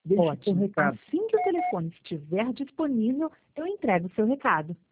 Deixe seu Ótimo. recado. Assim que o telefone estiver disponível, eu entrego o seu recado.